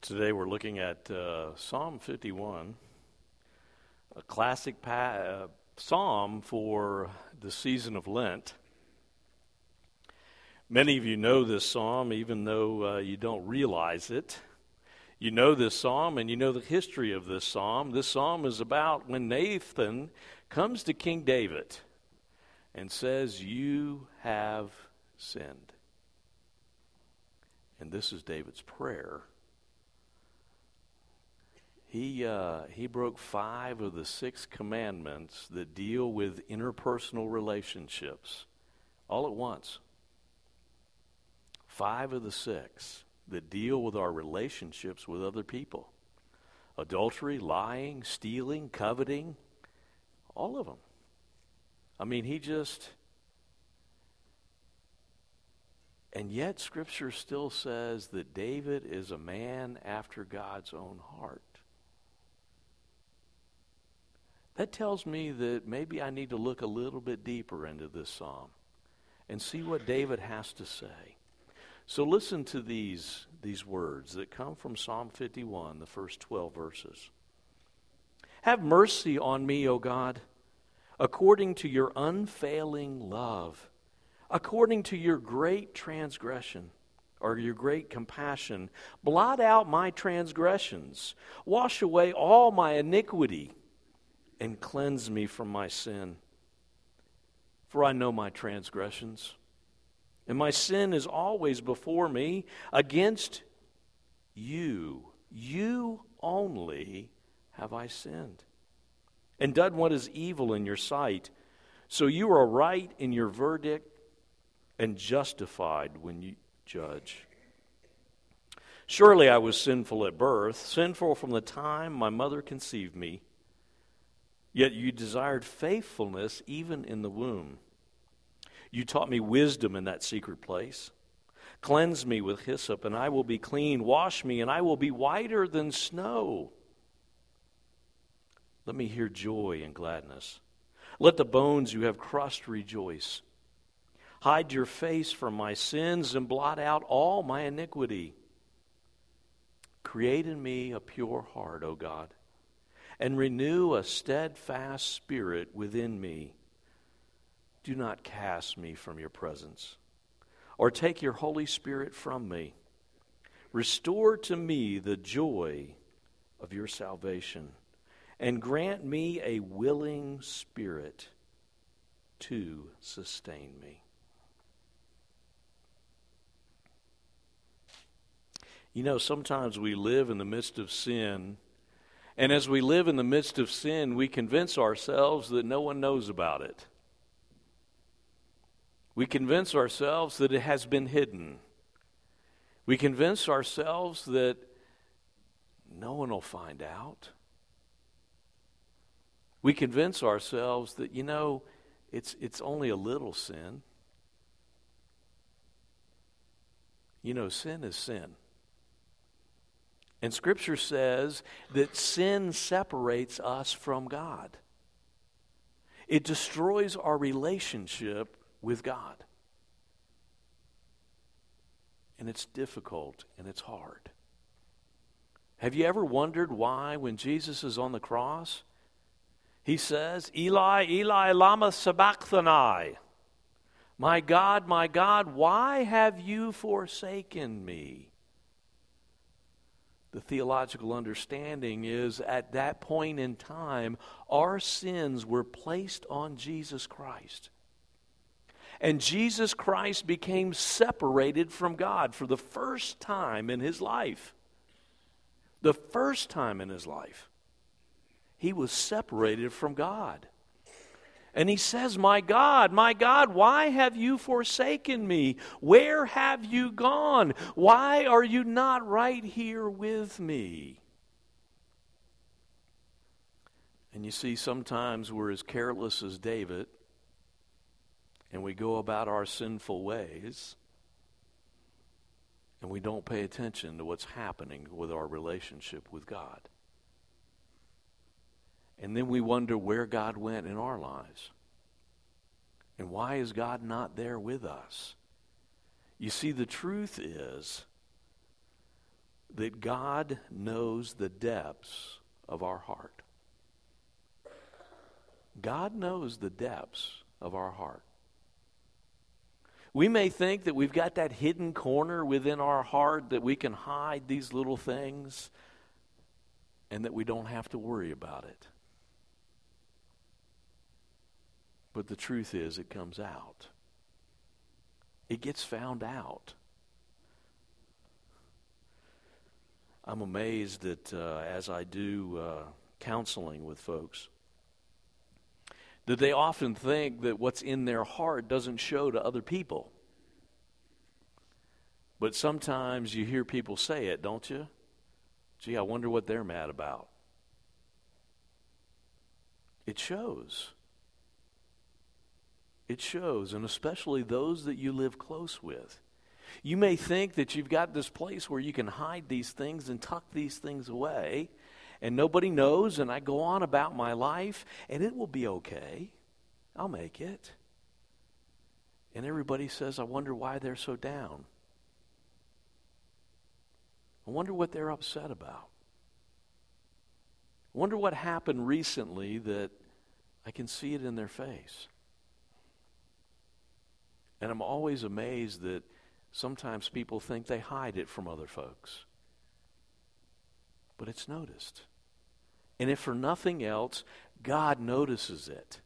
Today we're looking at Psalm 51, a classic psalm for the season of Lent. Many of you know this psalm, even though you don't realize it. You know this psalm and you know the history of this psalm. This psalm is about when Nathan comes to King David and says, "You have sinned." And this is David's prayer. He broke 5 of the 6 commandments that deal with interpersonal relationships all at once. 5 of the 6 that deal with our relationships with other people. Adultery, lying, stealing, coveting, all of them. I mean, and yet Scripture still says that David is a man after God's own heart. That tells me that maybe I need to look a little bit deeper into this psalm and see what David has to say. So listen to these words that come from Psalm 51, the first 12 verses. "Have mercy on me, O God, according to your unfailing love, according to your great transgression, or your great compassion. Blot out my transgressions, wash away all my iniquity, and cleanse me from my sin. For I know my transgressions, and my sin is always before me. Against you only have I sinned, and done what is evil in your sight. So you are right in your verdict, and justified when you judge. Surely I was sinful at birth, sinful from the time my mother conceived me. Yet you desired faithfulness even in the womb. You taught me wisdom in that secret place. Cleanse me with hyssop, and I will be clean. Wash me, and I will be whiter than snow. Let me hear joy and gladness. Let the bones you have crushed rejoice. Hide your face from my sins and blot out all my iniquity. Create in me a pure heart, O God, and renew a steadfast spirit within me. Do not cast me from your presence, or take your Holy Spirit from me. Restore to me the joy of your salvation, and grant me a willing spirit to sustain me." You know, sometimes we live in the midst of sin, and as we live in the midst of sin, we convince ourselves that no one knows about it. We convince ourselves that it has been hidden. We convince ourselves that no one will find out. We convince ourselves that, it's only a little sin. Sin is sin. And Scripture says that sin separates us from God. It destroys our relationship with God. And it's difficult and it's hard. Have you ever wondered why, when Jesus is on the cross, he says, "Eli, Eli, lama sabachthani? My God, why have you forsaken me?" The theological understanding is, at that point in time, our sins were placed on Jesus Christ. And Jesus Christ became separated from God for the first time in his life. The first time in his life, he was separated from God. And he says, my God, why have you forsaken me? Where have you gone? Why are you not right here with me?" And you see, sometimes we're as careless as David, and we go about our sinful ways, and we don't pay attention to what's happening with our relationship with God. And then we wonder where God went in our lives. And why is God not there with us? You see, the truth is that God knows the depths of our heart. God knows the depths of our heart. We may think that we've got that hidden corner within our heart that we can hide these little things and that we don't have to worry about it. But the truth is, it comes out. It gets found out. I'm amazed that as I do counseling with folks, that they often think that what's in their heart doesn't show to other people. But sometimes you hear people say it, don't you? Gee, I wonder what they're mad about. It shows. It shows, and especially those that you live close with. You may think that you've got this place where you can hide these things and tuck these things away, and nobody knows, and I go on about my life, and it will be okay. I'll make it. And everybody says, I wonder why they're so down. I wonder what they're upset about. I wonder what happened recently that I can see it in their face. And I'm always amazed that sometimes people think they hide it from other folks. But it's noticed. And if for nothing else, God notices it.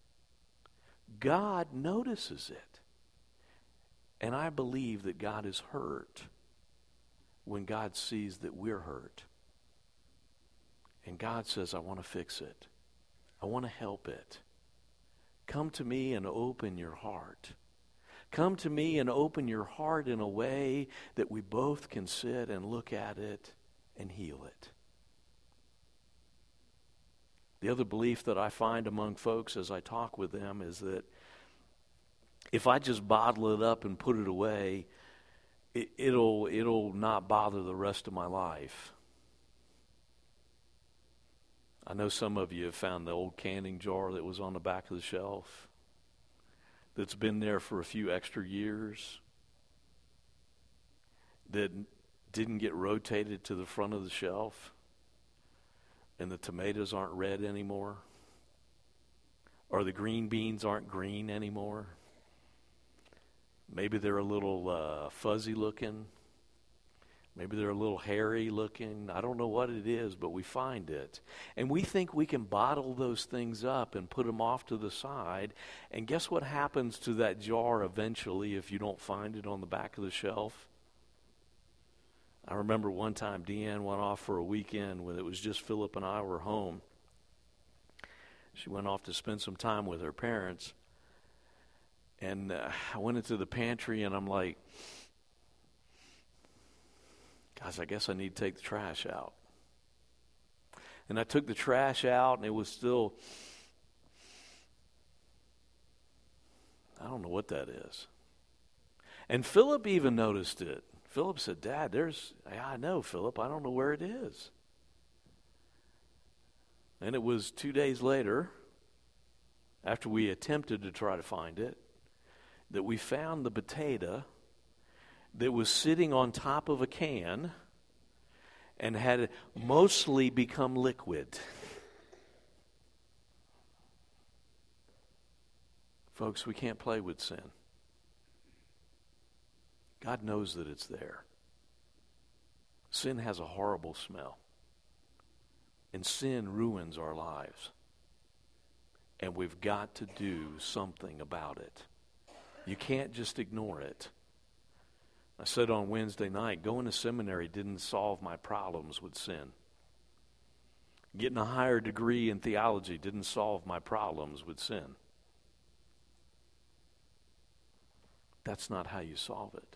God notices it. And I believe that God is hurt when God sees that we're hurt. And God says, I want to fix it. I want to help it. Come to me and open your heart. Come to me and open your heart in a way that we both can sit and look at it and heal it. The other belief that I find among folks as I talk with them is that if I just bottle it up and put it away, it'll not bother the rest of my life. I know some of you have found the old canning jar that was on the back of the shelf that's been there for a few extra years, that didn't get rotated to the front of the shelf, and the tomatoes aren't red anymore, or the green beans aren't green anymore. Maybe they're a little fuzzy looking. Maybe they're a little hairy looking. I don't know what it is, but we find it. And we think we can bottle those things up and put them off to the side. And guess what happens to that jar eventually if you don't find it on the back of the shelf? I remember one time Deanne went off for a weekend when it was just Philip and I were home. She went off to spend some time with her parents. And I went into the pantry and I'm like, guys, I guess I need to take the trash out. And I took the trash out and it was still, I don't know what that is. And Philip even noticed it. Philip said, Dad, I know, Philip, I don't know where it is. And it was 2 days later, after we attempted to try to find it, that we found the potato that was sitting on top of a can and had mostly become liquid. Folks, we can't play with sin. God knows that it's there. Sin has a horrible smell. And sin ruins our lives. And we've got to do something about it. You can't just ignore it. I said on Wednesday night, going to seminary didn't solve my problems with sin. Getting a higher degree in theology didn't solve my problems with sin. That's not how you solve it.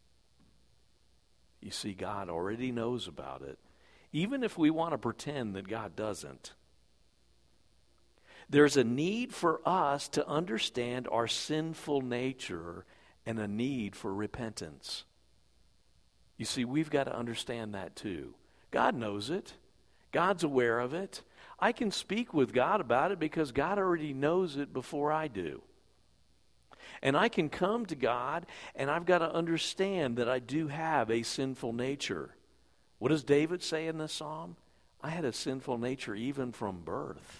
You see, God already knows about it, even if we want to pretend that God doesn't. There's a need for us to understand our sinful nature and a need for repentance. You see, we've got to understand that too. God knows it. God's aware of it. I can speak with God about it because God already knows it before I do. And I can come to God and I've got to understand that I do have a sinful nature. What does David say in this psalm? I had a sinful nature even from birth.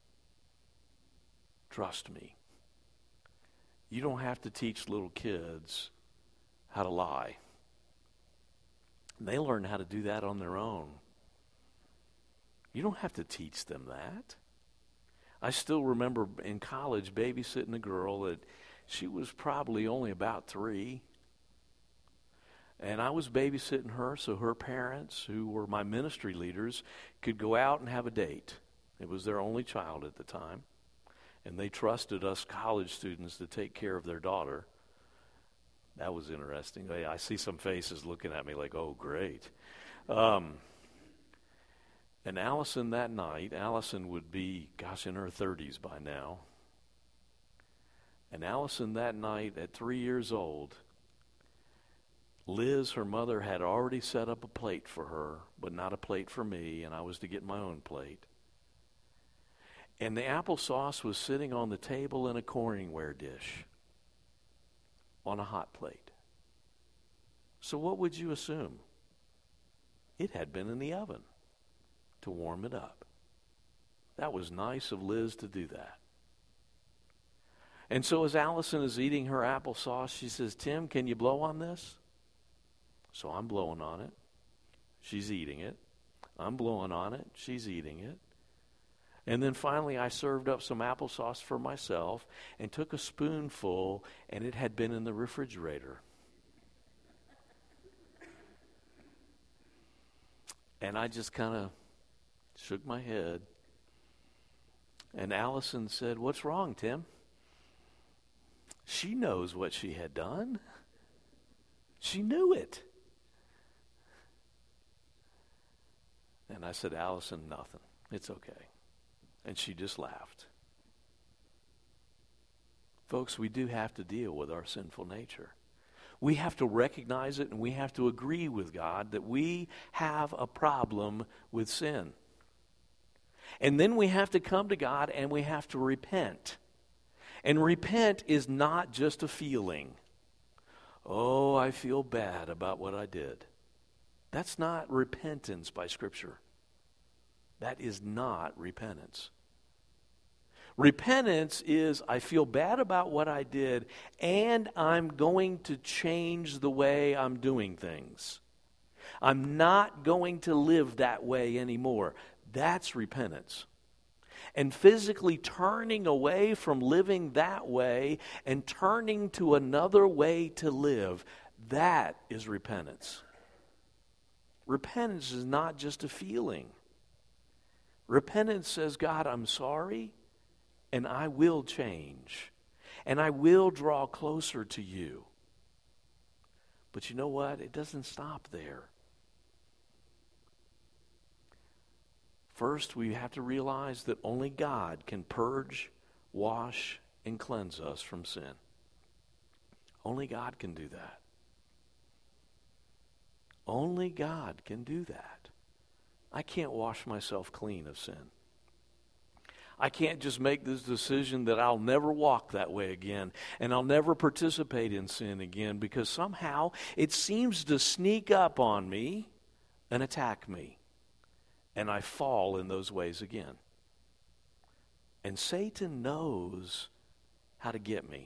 Trust me. You don't have to teach little kids how to lie. They learn how to do that on their own. You don't have to teach them that. I still remember in college babysitting a girl that she was probably only about 3. And I was babysitting her so her parents, who were my ministry leaders, could go out and have a date. It was their only child at the time. And they trusted us college students to take care of their daughter. That was interesting. I see some faces looking at me like, oh, great. And Allison that night, Allison would be, in her 30s by now. And Allison that night at 3 years old, Liz, her mother, had already set up a plate for her, but not a plate for me, and I was to get my own plate. And the applesauce was sitting on the table in a Corningware dish on a hot plate. So what would you assume? It had been in the oven to warm it up. That was nice of Liz to do that. And so as Allison is eating her applesauce, she says, Tim, can you blow on this? So I'm blowing on it. She's eating it. I'm blowing on it. She's eating it. And then finally I served up some applesauce for myself and took a spoonful, and it had been in the refrigerator. And I just kind of shook my head. And Allison said, what's wrong, Tim? She knows what she had done. She knew it. And I said, Allison, nothing. It's okay. And she just laughed. Folks, we do have to deal with our sinful nature. We have to recognize it, and we have to agree with God that we have a problem with sin. And then we have to come to God and we have to repent. And repent is not just a feeling. Oh, I feel bad about what I did. That's not repentance by Scripture. That is not repentance. Repentance is, I feel bad about what I did, and I'm going to change the way I'm doing things. I'm not going to live that way anymore. That's repentance. And physically turning away from living that way and turning to another way to live, that is repentance. Repentance is not just a feeling. Repentance says, God, I'm sorry, and I will change, and I will draw closer to you. But you know what? It doesn't stop there. First, we have to realize that only God can purge, wash, and cleanse us from sin. Only God can do that. Only God can do that. I can't wash myself clean of sin. I can't just make this decision that I'll never walk that way again and I'll never participate in sin again, because somehow it seems to sneak up on me and attack me. And I fall in those ways again. And Satan knows how to get me.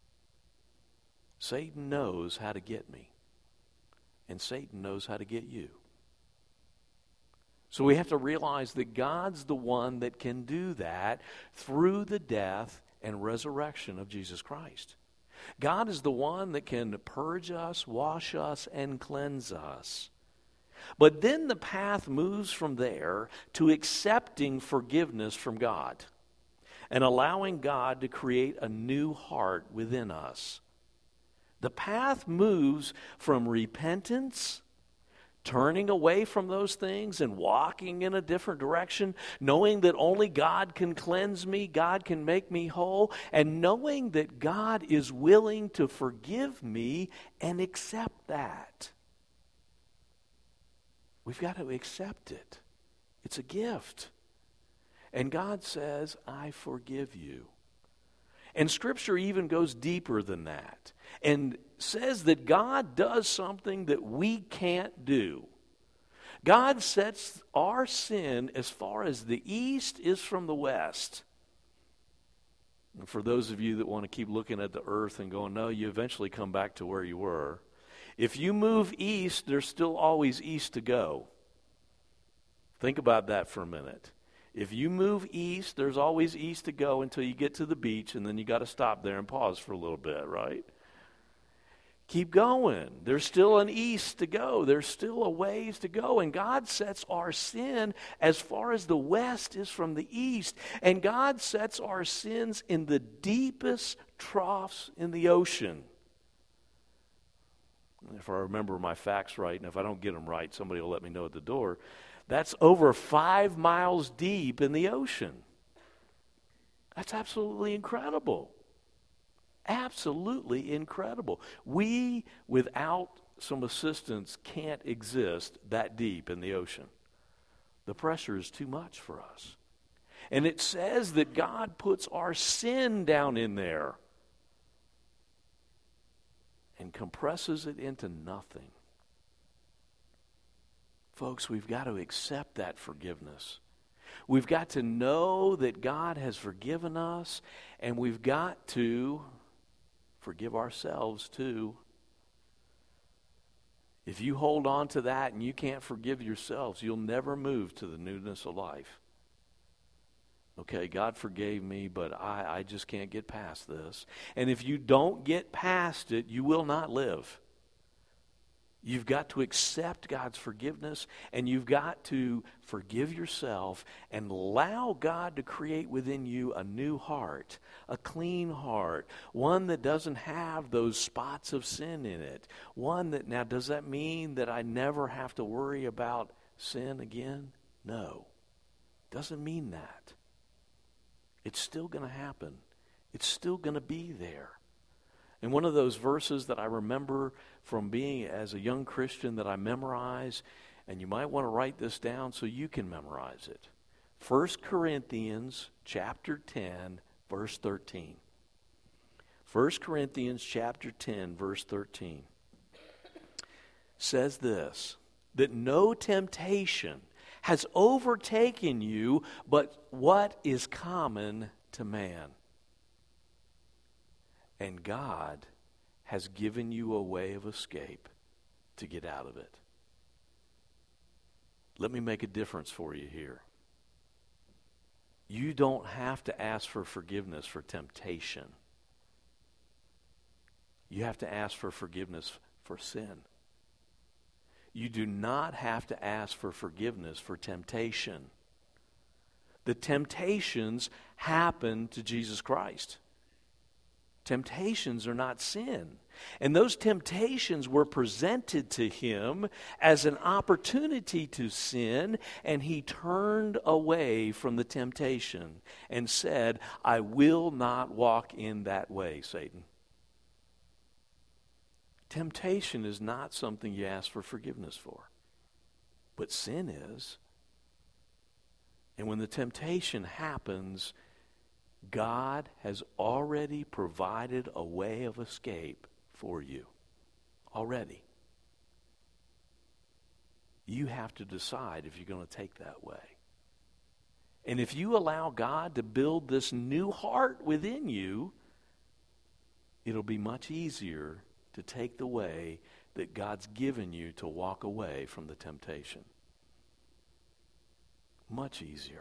Satan knows how to get me. And Satan knows how to get you. So we have to realize that God's the one that can do that through the death and resurrection of Jesus Christ. God is the one that can purge us, wash us, and cleanse us. But then the path moves from there to accepting forgiveness from God and allowing God to create a new heart within us. The path moves from repentance, turning away from those things and walking in a different direction, knowing that only God can cleanse me, God can make me whole, and knowing that God is willing to forgive me and accept that. We've got to accept it. It's a gift. And God says, I forgive you. And Scripture even goes deeper than that and says that God does something that we can't do. God sets our sin as far as the east is from the west. And for those of you that want to keep looking at the earth and going, no, you eventually come back to where you were. If you move east, there's still always east to go. Think about that for a minute. If you move east, there's always east to go until you get to the beach, and then you got to stop there and pause for a little bit, right? Keep going. There's still an east to go. There's still a ways to go. And God sets our sin as far as the west is from the east. And God sets our sins in the deepest troughs in the ocean. If I remember my facts right, and if I don't get them right, somebody will let me know at the door. That's over 5 miles deep in the ocean. That's absolutely incredible. Absolutely incredible. We, without some assistance, can't exist that deep in the ocean. The pressure is too much for us. And it says that God puts our sin down in there and compresses it into nothing. Folks, we've got to accept that forgiveness. We've got to know that God has forgiven us, and we've got to forgive ourselves too. If you hold on to that and you can't forgive yourselves, you'll never move to the newness of life. Okay, God forgave me, but I just can't get past this. And if you don't get past it, you will not live. You've got to accept God's forgiveness, and you've got to forgive yourself and allow God to create within you a new heart, a clean heart, one that doesn't have those spots of sin in it. One that, now does that mean that I never have to worry about sin again? No. Doesn't mean that. It's still going to happen. It's still going to be there. And one of those verses that I remember from being as a young Christian that I memorize, and you might want to write this down so you can memorize it. 1 Corinthians chapter 10, verse 13. 1 Corinthians chapter 10, verse 13 says this, that no temptation has overtaken you but what is common to man. And God has given you a way of escape to get out of it. Let me make a difference for you here. You don't have to ask for forgiveness for temptation. You have to ask for forgiveness for sin. You do not have to ask for forgiveness for temptation. The temptations happen to Jesus Christ. Temptations are not sin. And those temptations were presented to him as an opportunity to sin, and he turned away from the temptation and said, I will not walk in that way, Satan. Temptation is not something you ask for forgiveness for, but sin is. And when the temptation happens, God has already provided a way of escape for you. Already. You have to decide if you're going to take that way. And if you allow God to build this new heart within you, it'll be much easier to take the way that God's given you to walk away from the temptation. Much easier.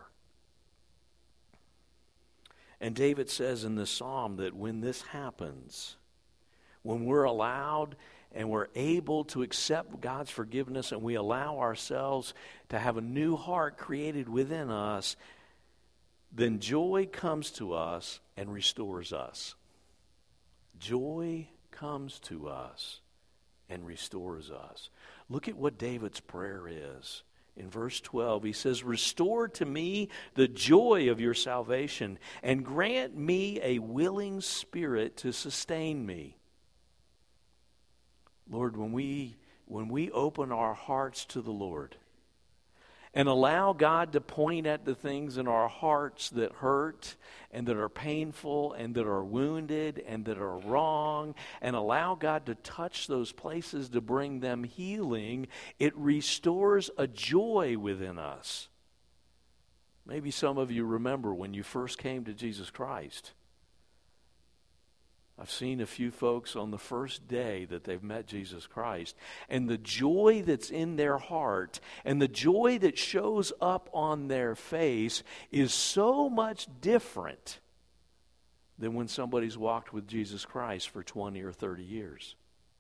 And David says in this psalm that when this happens, when we're allowed and we're able to accept God's forgiveness and we allow ourselves to have a new heart created within us, then joy comes to us and restores us. Joy comes to us and restores us. Look at what David's prayer is. In verse 12, he says, restore to me the joy of your salvation and grant me a willing spirit to sustain me. Lord, when we open our hearts to the Lord and allow God to point at the things in our hearts that hurt and that are painful and that are wounded and that are wrong, and allow God to touch those places to bring them healing, it restores a joy within us. Maybe some of you remember when you first came to Jesus Christ. I've seen a few folks on the first day that they've met Jesus Christ, and the joy that's in their heart and the joy that shows up on their face is so much different than when somebody's walked with Jesus Christ for 20 or 30 years.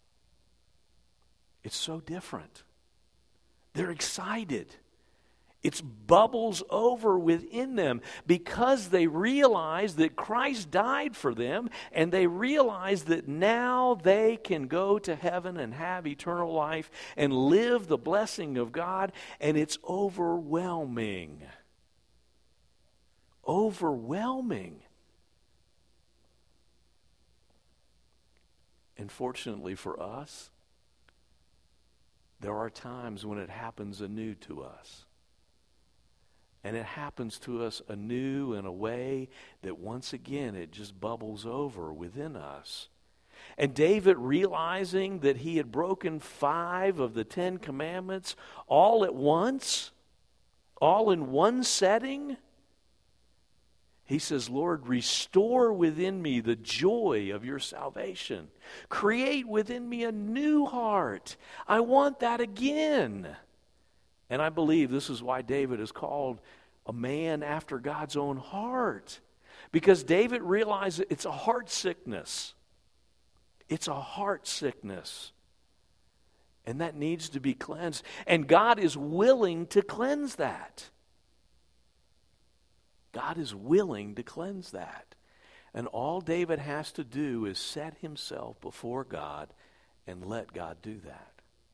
It's so different. They're excited. It bubbles over within them because they realize that Christ died for them, and they realize that now they can go to heaven and have eternal life and live the blessing of God, and it's overwhelming. Overwhelming. And fortunately for us, there are times when it happens anew to us. And it happens to us anew in a way that once again it just bubbles over within us. And David, realizing that he had broken 5 of the 10 commandments all at once, all in one setting, he says, Lord, restore within me the joy of your salvation. Create within me a new heart. I want that again. And I believe this is why David is called a man after God's own heart. Because David realized that it's a heart sickness. It's a heart sickness. And that needs to be cleansed. And God is willing to cleanse that. God is willing to cleanse that. And all David has to do is set himself before God and let God do that.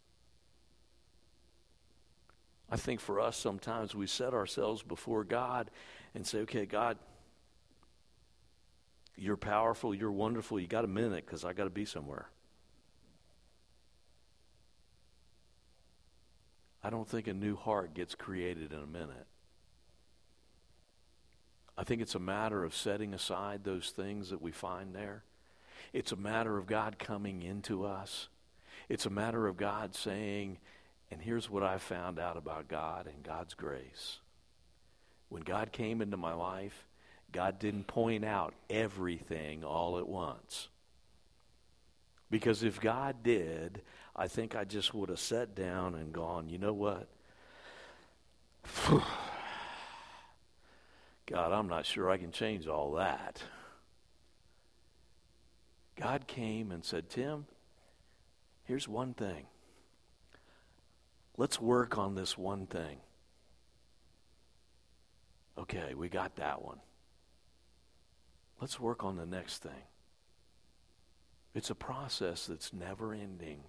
I think for us sometimes we set ourselves before God and say, okay, God, you're powerful, you're wonderful, you got a minute because I got to be somewhere. I don't think a new heart gets created in a minute. I think it's a matter of setting aside those things that we find there. It's a matter of God coming into us. It's a matter of God saying, and here's what I found out about God and God's grace. When God came into my life, God didn't point out everything all at once. Because if God did, I think I just would have sat down and gone, you know what? God, I'm not sure I can change all that. God came and said, Tim, here's one thing. Let's work on this one thing. Okay, we got that one. Let's work on the next thing. It's a process that's never ending.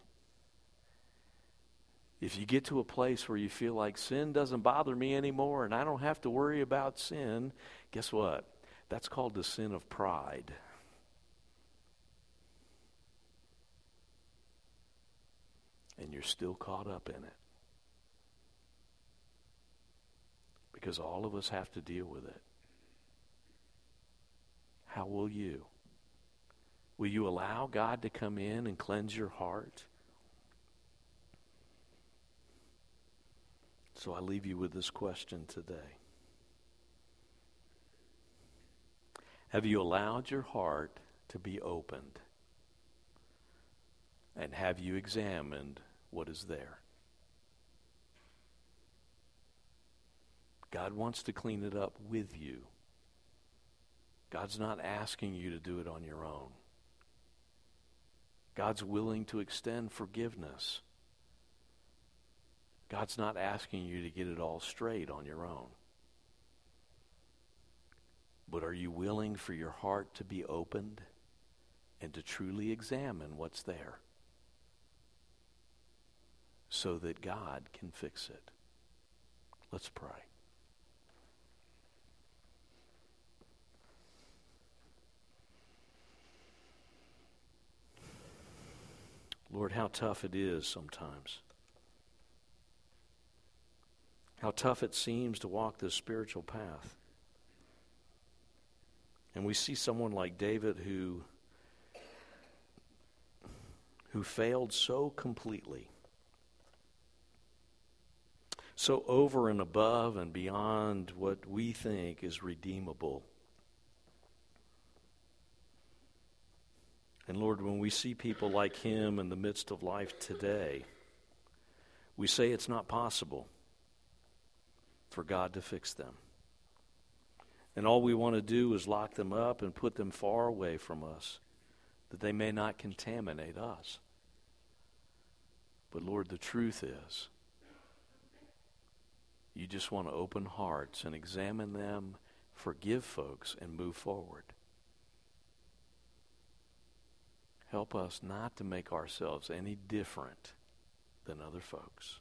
If you get to a place where you feel like sin doesn't bother me anymore and I don't have to worry about sin, guess what? That's called the sin of pride. And you're still caught up in it. Because all of us have to deal with it. How will you? Will you allow God to come in and cleanse your heart? So I leave you with this question today. Have you allowed your heart to be opened? And have you examined what is there? God wants to clean it up with you. God's not asking you to do it on your own. God's willing to extend forgiveness. God's not asking you to get it all straight on your own. But are you willing for your heart to be opened and to truly examine what's there so that God can fix it? Let's pray. Lord, how tough it is sometimes. how tough it seems to walk this spiritual path. And we see someone like David who failed so completely, so over and above and beyond what we think is redeemable. And Lord, when we see people like him in the midst of life today, we say it's not possible for God to fix them. And all we want to do is lock them up and put them far away from us, that they may not contaminate us. But Lord, the truth is, you just want to open hearts and examine them, forgive folks, and move forward. Help us not to make ourselves any different than other folks.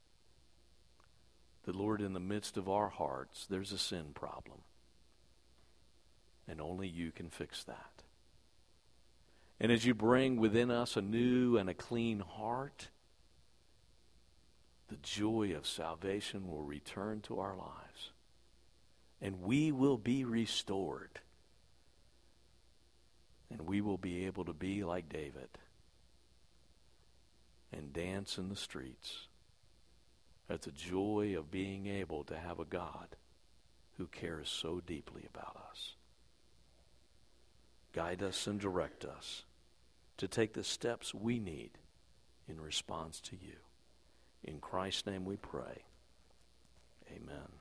That, Lord, in the midst of our hearts, there's a sin problem. And only you can fix that. And as you bring within us a new and a clean heart, the joy of salvation will return to our lives. And we will be restored. And we will be able to be like David and dance in the streets at the joy of being able to have a God who cares so deeply about us. Guide us and direct us to take the steps we need in response to you. In Christ's name we pray. Amen.